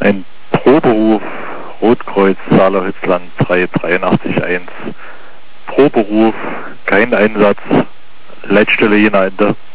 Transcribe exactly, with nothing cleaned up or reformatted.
Ein Proberuf, Rotkreuz, Saarlerhützland drei drei acht eins. Proberuf, kein Einsatz, Leitstelle Jena Ende.